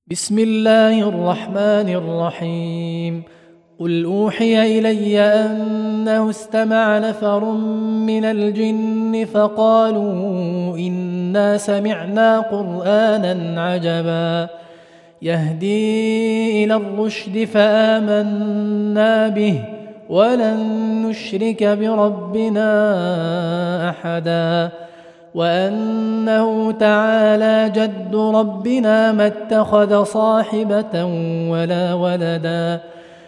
بسم الله الرحمن الرحيم. قل أوحي إلي أنه استمع نفر من الجن فقالوا إنا سمعنا قرآنا عجبا يهدي إلى الرشد فآمنا به ولن نشرك بربنا أحدا وأنه تعالى جد ربنا ما اتخذ صاحبة ولا ولدا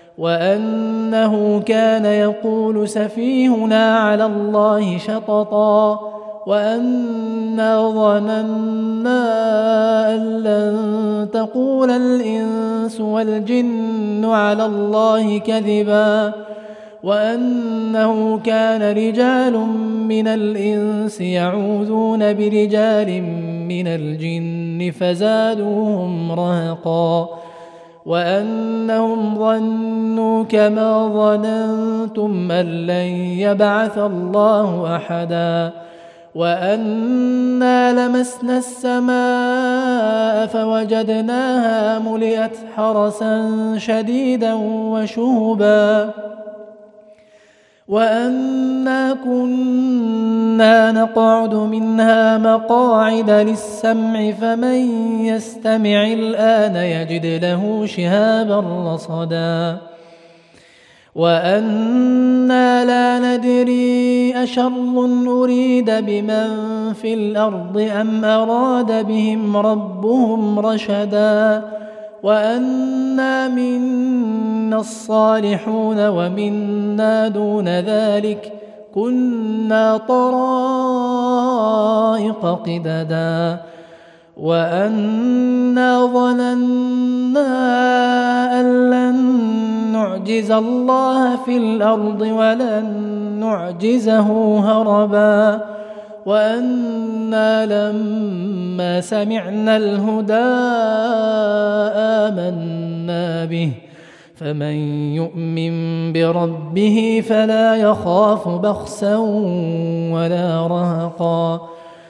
وأنه كان يقول سفيهنا على الله شططا وأنا ظننا أن لن تقول الإنس والجن على الله كذبا وأنه كان رجال من الإنس يعوذون برجال من الجن فزادوهم رهقا وأنهم ظنوا كما ظننتم أن لن يبعث الله أحدا وأنا لمسنا السماء فوجدناها ملئت حرسا شديدا وشهبا وأنا كنا نقعد منها مقاعد للسمع فمن يستمع الآن يجد له شهابا رصدا وأنا لا ندري أشر أريد بمن في الأرض أم أراد بهم ربهم رشدا وأنا منا الصالحون ومنا دون ذلك كنا طرائق قددا وأنا ظننا أن لن نعجز الله في الأرض ولن نعجزه هربا وأنا لما سمعنا الهدى آمنا به فمن يؤمن بربه فلا يخاف بخسا ولا رهقا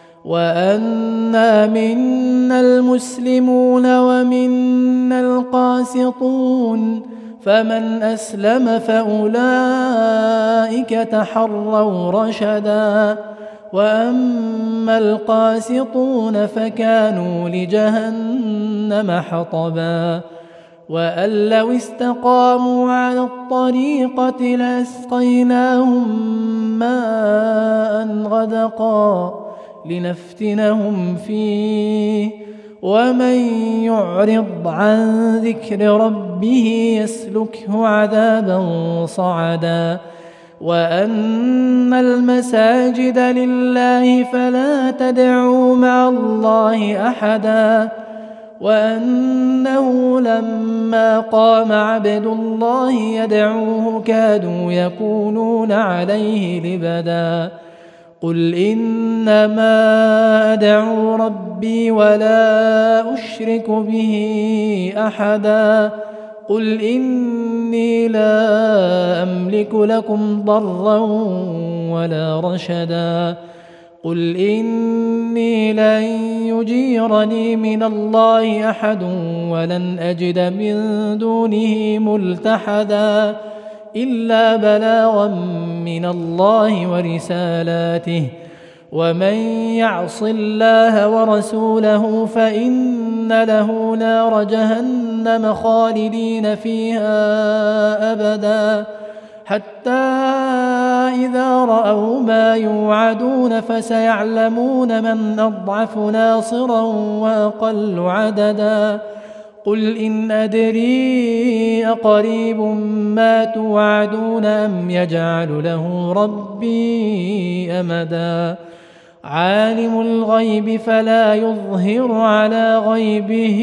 وأنا منا المسلمون ومنا القاسطون فمن أسلم فأولئك تحروا رشدا وأما القاسطون فكانوا لجهنم حطبا وأن لو استقاموا على الطريقة لأسقيناهم ماء غدقا لنفتنهم فيه ومن يعرض عن ذكر ربه يسلكه عذابا صعدا وأن المساجد لله فلا تدعوا مع الله أحدا وأنه لما قام عبد الله يدعوه كادوا يكونون عليه لبدا قل إنما أدعو ربي ولا أشرك به أحدا قل إني لا أملك لكم ضرا ولا رشدا قل إني لن يجيرني من الله أحد ولن أجد من دونه ملتحدا إلا بلاغا من الله ورسالاته ومن يعص الله ورسوله فإن له نار جهنم خالدين فيها أبدا حتى إذا رأوا ما يوعدون فسيعلمون من أضعف ناصرا وأقل عددا قل إن أدري أقريب ما توعدون أم يجعل له ربي أمدا عالم الغيب فلا يظهر على غيبه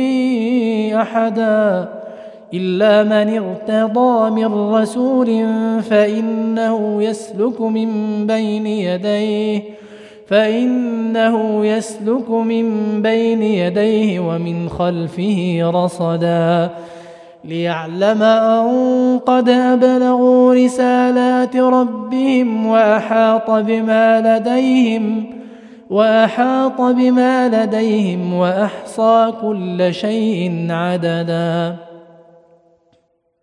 أحدا إلا من ارتضى من رسول فإنه يسلك من بين يديه ومن خلفه رصدا ليعلم أن قد أبلغوا رسالات ربهم وأحاط بما لديهم وأحاط بما لديهم وأحصى كل شيء عددا